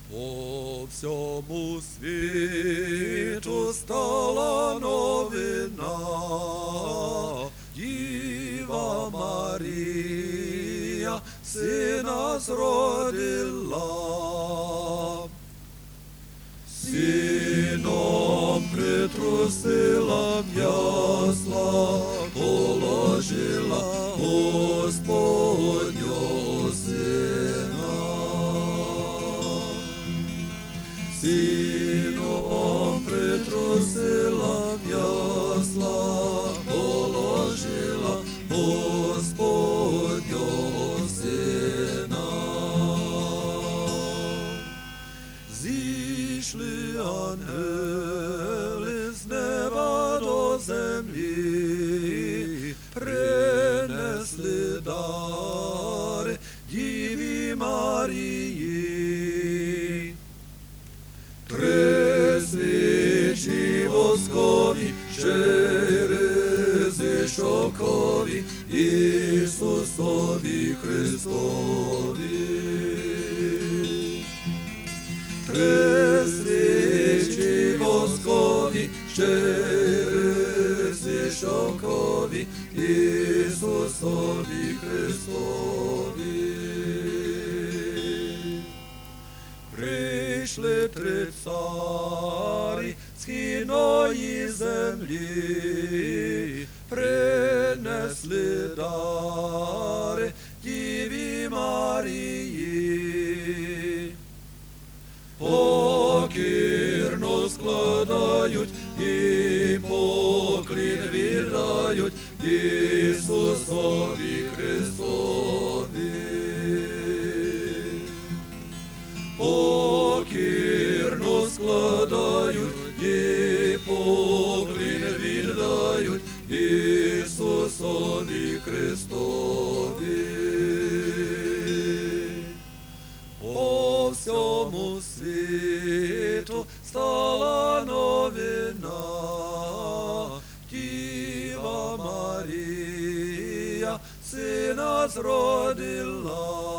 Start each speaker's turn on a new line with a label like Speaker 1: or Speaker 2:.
Speaker 1: По всьому світу стала новина, Діва Марія сина зродила. Сіном притрусила в ясла, положила Господнього сина. Сіном притрусила в ясла, положила Господнього сина. Зійшли ангели з неба до землі, принесли дари Діві Марії. Три свічі воскові, черези шовкові, Ісусові Христові. Три свічі воскові, черези шовкові, Ісусові Христові. Прийшли три царі з хідної землі, принесли дари Діві Марії. Покірно складають і поклін віддають Ісусові Христові. Покірно складають і поклін віддають Ісусові Христові. По всьому світу стала новина, Діва Марія сина зродила.